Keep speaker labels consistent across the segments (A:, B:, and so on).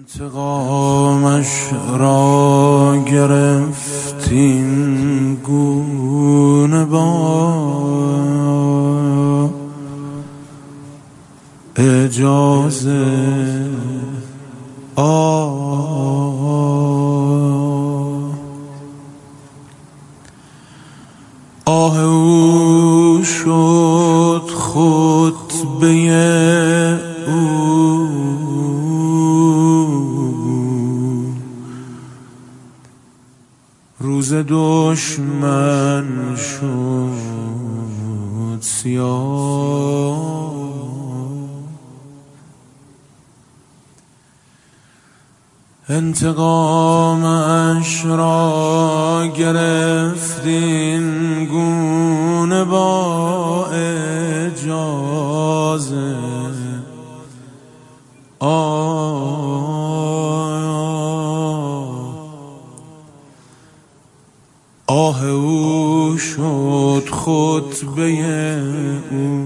A: انتقامش را گرفتیم گونه با اجازه آه او شد خطبه او روز دشمن شد سیاه انتقامش را گرفتین گونه با اجازه آه او شد خطبه او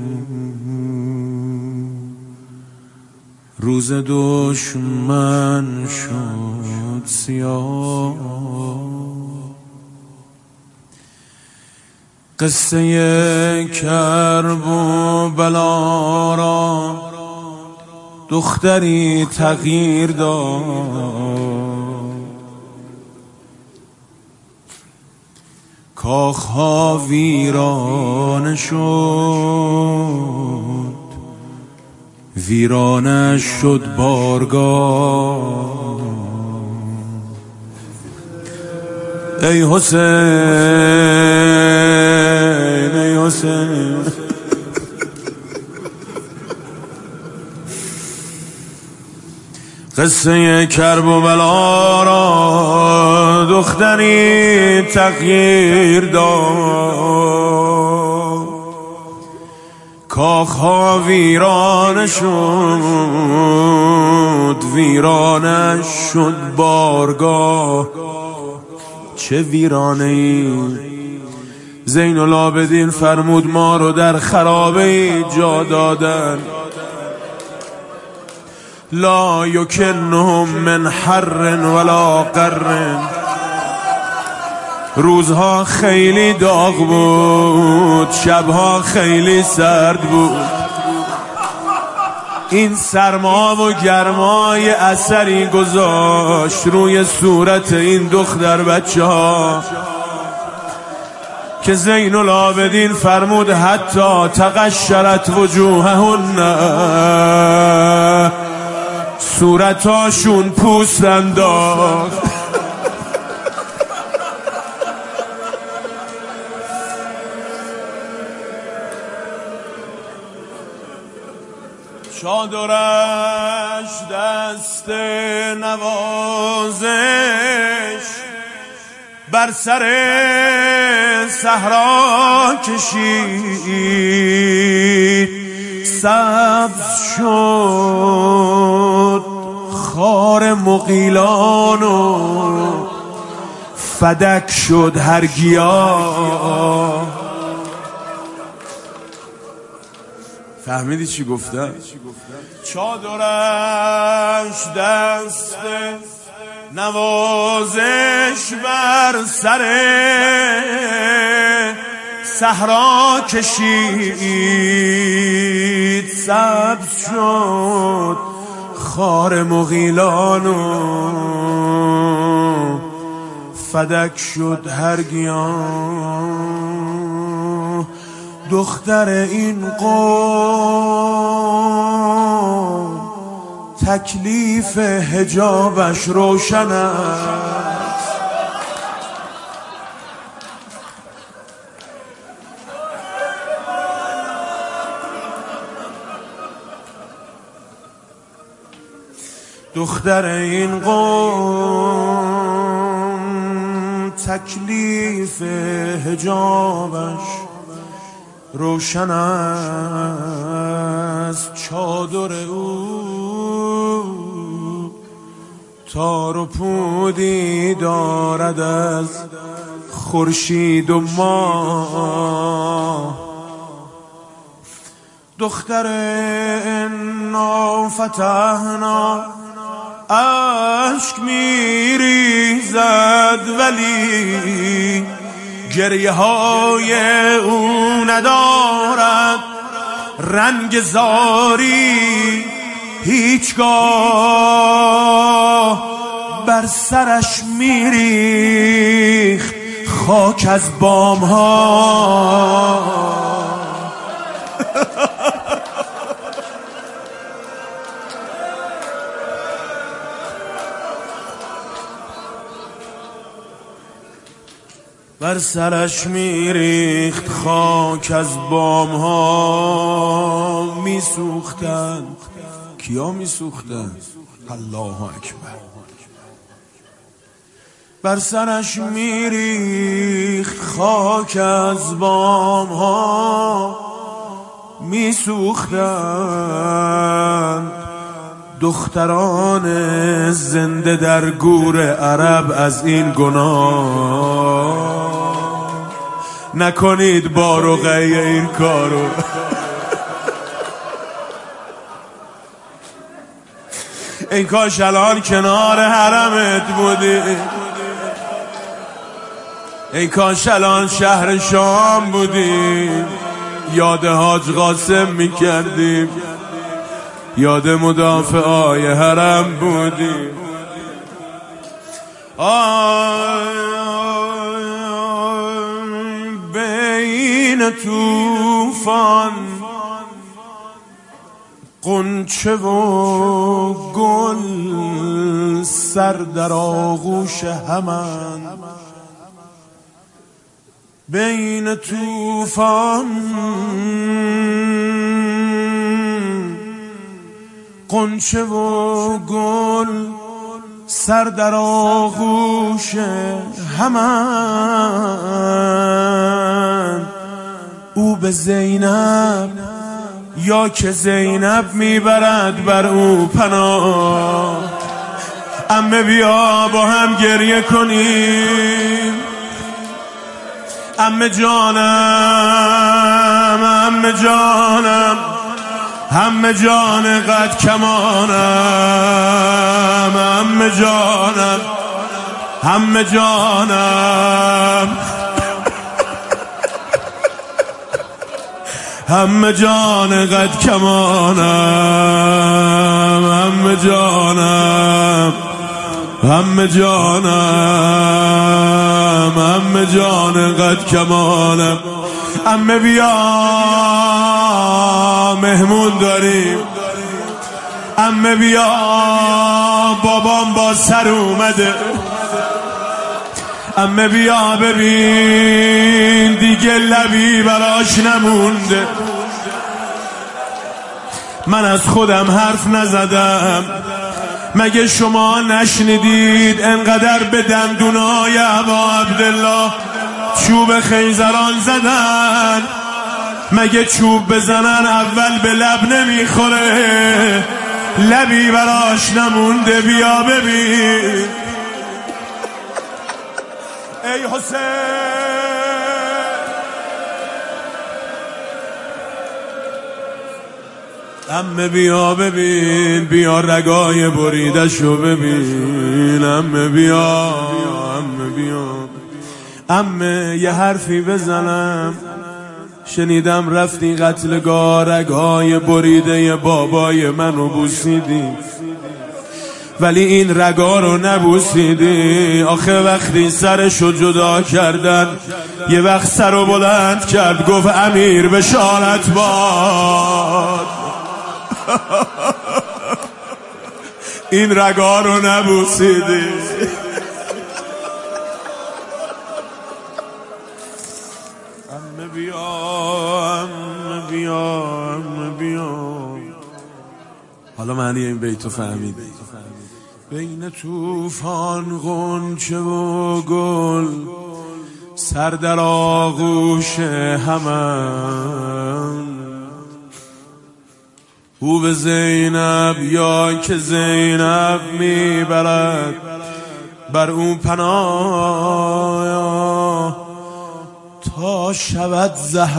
A: روز دشمن شد سیاه قصه کرب و بلا را دختری تغییر داد کاخها ویرانه شد ویرانه شد بارگاه ای حسین ای حسین قصه کرب و بلا را دختری تغییر داد کاخها ویرانه شد ویرانه شد بارگاه چه ویرانه ای زین العابدین فرمود ما رو در خرابه ای جا دادن لا یکنهم من حر ولا قر روزها خیلی داغ بود شبها خیلی سرد بود این سرما و گرمای اثری گذاشت روی صورت این دختر بچه ها که زین العابدین فرمود حتی تقشرت وجوههن صورتاشون پوست انداخت چادرش دست نوازش بر سر صحرا کشید سبز شد خار مغیلان و فدک شد هر گیاه فهمیدی چی گفتم؟ چادرش دست نوازش بر سر صحرا کشید سبز شد خار مغیلان و فدک شد هر گیاه دختر این قوم تکلیف حجابش روشن است دختر این قوم تکلیف حجابش روشن است چادر او تار و پودی دارد از خورشید و ماه دختر انا فتحنا اشک میریزد ولی گریه های او ندارد رنگ زاری هیچگاه بر سرش میریخت خاک از بام ها بر سرش میریخت خاک از بام ها میسوختند. کیا میسوختند؟ الله اکبر. بر سرش میریخت خاک از بام ها میسوختند. دختران زنده در گور عرب از این گناه نکنید با رقیه این کارو. ای کاش الان کنار حرمت بودی، ای کاش الان شهر شام بودی، یاد حاج قاسم میکردیم، یاد مدافعای حرم بودی. بین طوفان غنچه و گل سر در آغوش همند. بین طوفان غنچه و گل سر در آغوش همند. او به زینب یا که زینب میبرد بر او پناه. عمه بیا با هم گریه کنیم. عمه جانم، عمه جانم، عمه جان قد کمانم، عمه جانم، عمه جانم، عمه جان قد کمانم، عمه جانم، عمه جانم، عمه جان قد کمانم. عمه بیا مهمون داریم. عمه بیا بابام با سر اومده. عمه بیا ببین دیگه لبی براش نمونده. من از خودم حرف نزدم، مگه شما نشنیدید انقدر به دندونای ابا عبدالله چوب خیزران زدن؟ مگه چوب بزنن اول به لب نمیخوره؟ لبی براش نمونده. بیا ببین ای حسین. عمه بیا ببین، بیا رگای بریدشو ببین. عمه بیا، عمه بیا. عمه یه حرفی بزنم، شنیدم رفتی قتلگاه رگای بریده بابای منو بوسیدی، ولی این رگا رو نبوسیدی. آخه وقتی سرشو جدا کردن یه وقت سرو بلند کرد گفت امیر بشارت باد. این رگا رو نبوسیدی. عمه بیا، عمه بیا، عمه بیا. حالا معنی این بیتو فهمید. بین طوفان غنچه و گل سر در آغوش همند. او به زینب یا که زینب میبرد بر اون پناه تا شود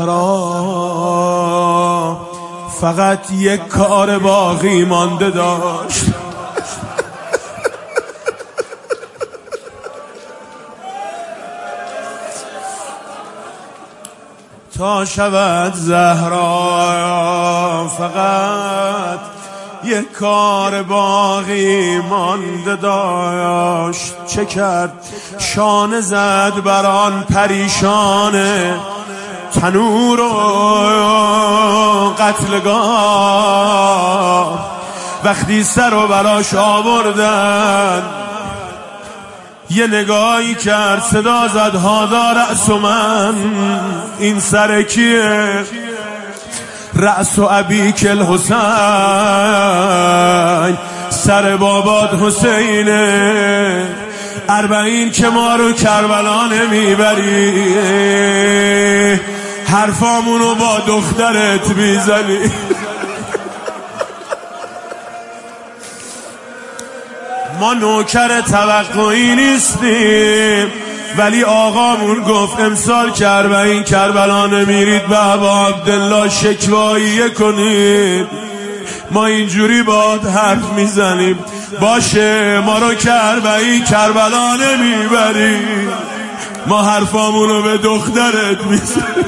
A: زهرا. فقط یک کار باقی مانده داشت. تا شود زهرا. فقط یک کار باقی مانده داشت، چه کرد؟ شانه زد بر آن پریشانه تنور و قتلگاه. وقتی سر و براش آوردن یه نگاهی کرد، صدا زد هادا رأس من، این سر کیه؟ رأس و ابیک الحسین، سر بابات حسینه. 40 که ما رو کربلا نمیبری، حرفامونو با دخترت میزنی. ما نوکر توقعی نیستیم، ولی آقامون گفت امسال که 40 کربلا نمیرید به ابا عبدالله شکواییه کنید. ما اینجوری باد حرف میزنیم، باشه ما رو که 40 کربلا نمیبری، ما حرفامونو به دخترت میزنیم.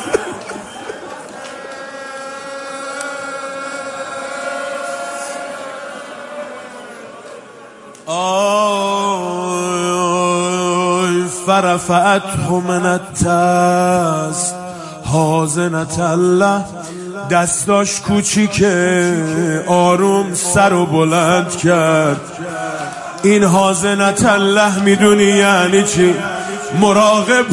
A: فرفعته من التست حازنة الله، دستاش کوچیکه آروم سر رو بلند کرد. این حازنة الله میدونی یعنی چی؟ مراقب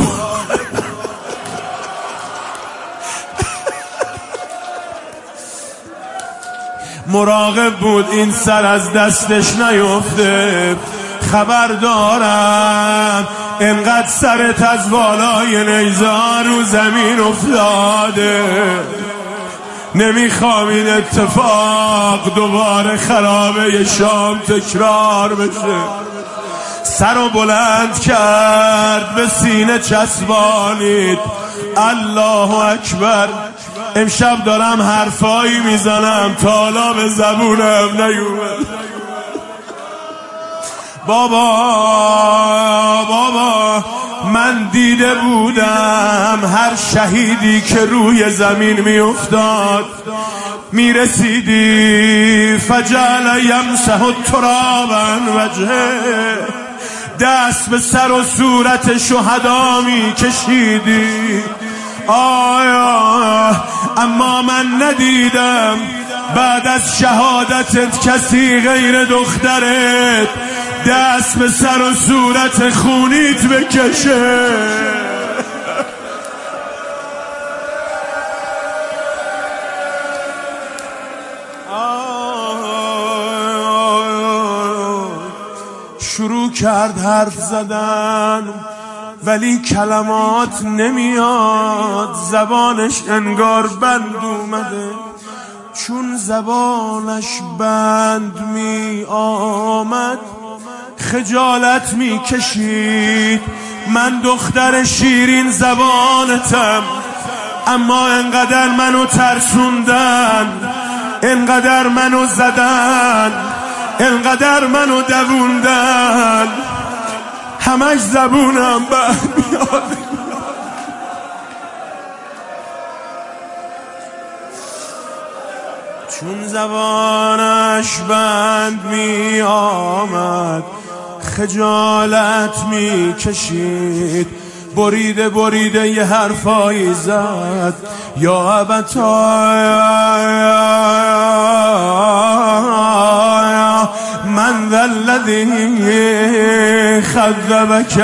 A: مراقب بود این سر از دستش نیفته. خبر دارم انقدر سرت از بالای نیزه رو زمین افتاده، نمیخوام این اتفاق دوباره خرابه شام تکرار بشه. سر رو بلند کرد، به سینه چسبانید. الله اکبر. امشب دارم حرفایی میزنم تا حالا به زبونم نیومد. بابا من دیده بودم هر شهیدی که روی زمین میافتاد میرسیدی فجعل یمسح التراب وجهه، دست به سر و صورت شهدا میکشیدی. آیا اما من ندیدم بعد از شهادتت کسی غیر دخترت دست به سر و صورت خونیت بکشه. شروع کرد حرف زدن ولی کلمات نمیاد، زبانش انگار بند اومده. چون زبانش بند می آمد خجالت می کشید. من دختر شیرین زبانتم، اما انقدر منو ترسوندن، انقدر منو زدن، انقدر منو دووندن، همش زبونم بند میاد. چون زبانش بند می آمد خجالت می کشید. بریده یه حرفایی زد. یا ابتا من ذا الذی خذبک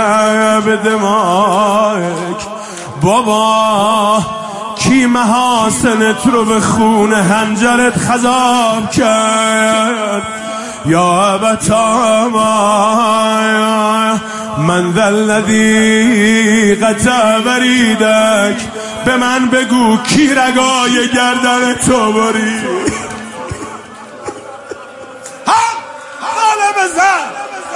A: بدمائک. بابا کی محاسنت رو به خون هنجرت خضاب کرد؟ یا ابتا من ذا الذی قطع بریدک. به من بگو کی رگای گردن تو برید؟ حالا بزن.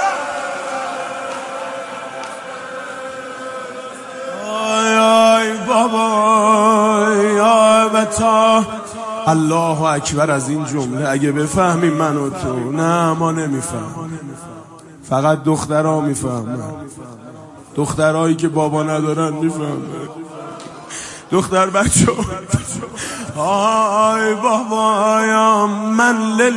A: آی بابا یا بتا. الله اکبر از این جمله اگه بفهمیم من و تو. نه ما نمیفهم، فقط دخترها میفهمن، دخترهایی که بابا ندارن میفهمن. دختر بچه آی بابایم من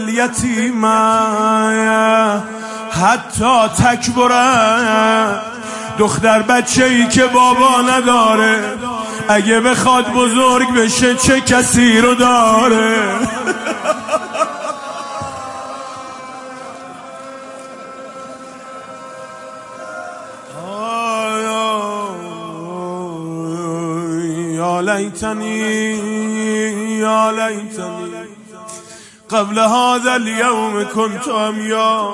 A: لیتیمم حتی تکبرم. دختر بچه ای که بابا نداره اگه بخواد بزرگ بشه چه کسی رو داره. یا لیتنی یا لیتنی قبل هذا اليوم كنت امیا.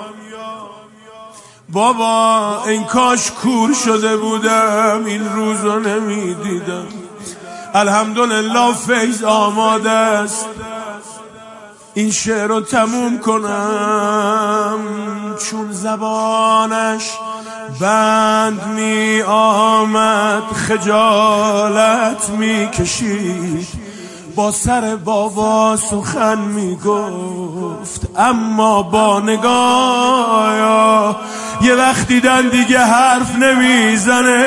A: بابا این کاش کور شده بودم این روزو نمیدیدم. الحمدلله فیض آماده است این شعر رو تموم کنم، چون زبانش بند می آمد خجالت می کشید، با سر بابا سخن می گفت اما با نگاه یه وقت دیدن دیگه حرف نمیزنه.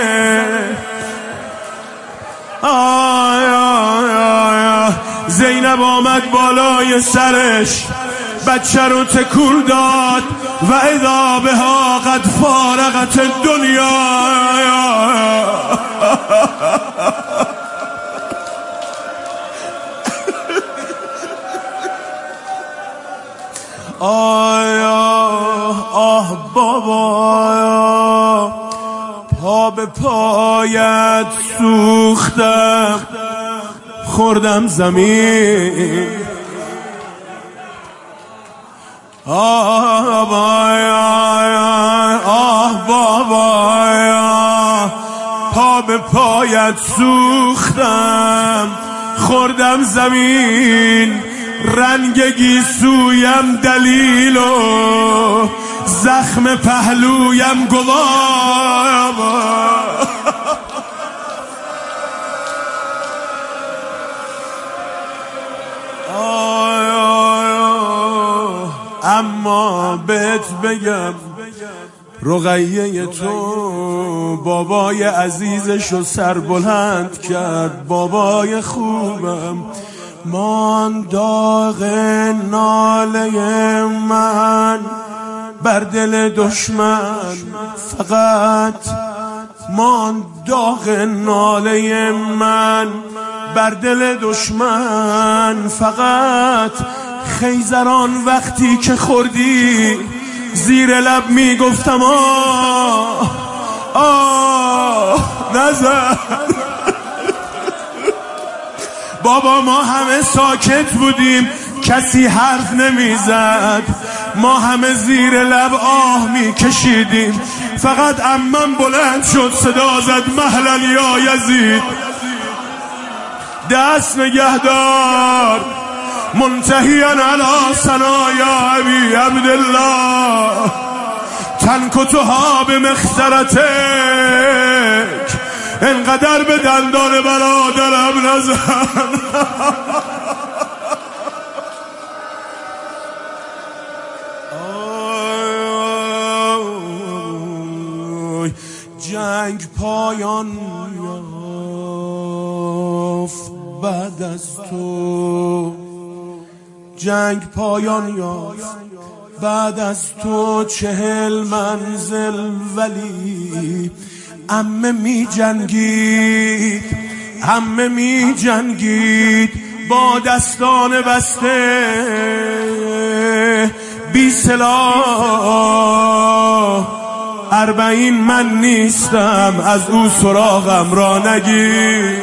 A: زینب آمد بالای سرش بچه رو تکون داد و اذا بها قد فارقت الدنیا. آه بابا پا به پایت سوختم خوردم زمین. آه بابا پا به پایت سوختم خوردم زمین. رنگ گیسویم دلیل و زخم پهلویم گواه. اما بهت بگم رقیه تو بابای عزیزشو سر بلند کرد. بابای خوبم مان داغ ناله من بر دل دشمن، فقط مان داغ ناله من بر دل دشمن. فقط خیزران وقتی که خوردی زیر لب میگفتم نزن. بابا ما همه ساکت بودیم کسی حرف نمیزد، ما همه زیر لب آه میکشیدیم، فقط عمم بلند شد صدا زد مهلا یا یزید دست نگهدار منتهیا علی ثنایا ابی عبدالله تنکتها به مخسرتک. انقدر به دندان برادرم نزن. جنگ پایان یافت بعد از تو، جنگ پایان یافت بعد از تو 40 منزل، ولی عمه می جنگید، عمه می جنگید با دستان بسته بی سلاح. 40 من نیستم از او سراغم را نگیر.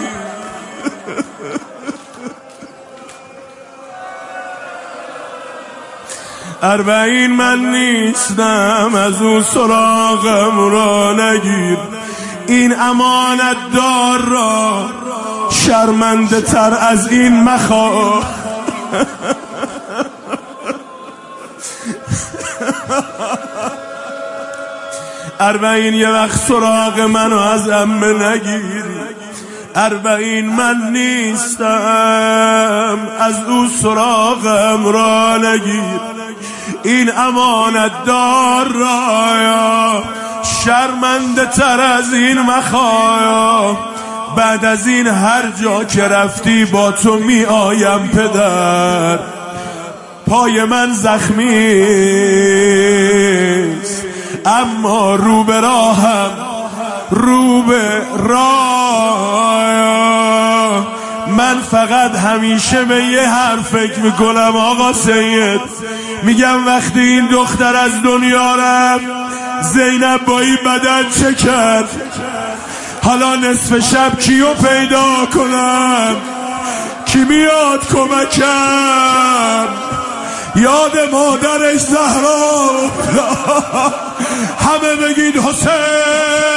A: اربعین من نیستم از او سراغم را نگیر. این امانت دار را شرمنده تر از این مخواه. اربعین یه وقت سراغ منو از عمه نگیر. 40 من نیستم از او سراغم را نگیر. این امانت دار را شرمنده تر از این مخواه. بعد از این هر جا که رفتی با تو می آیم پدر. پای من زخمیست اما رو به راهم، رو به راه. من فقط همیشه به یه حرف فکر میکنم آقا سید، میگم وقتی این دختر از دنیا رفت زینب با این بدن چه کرد؟ حالا نصف شب کیو پیدا کنم؟ کی میاد کمکم؟ یاد مادرش زهرا. همه بگید حسین.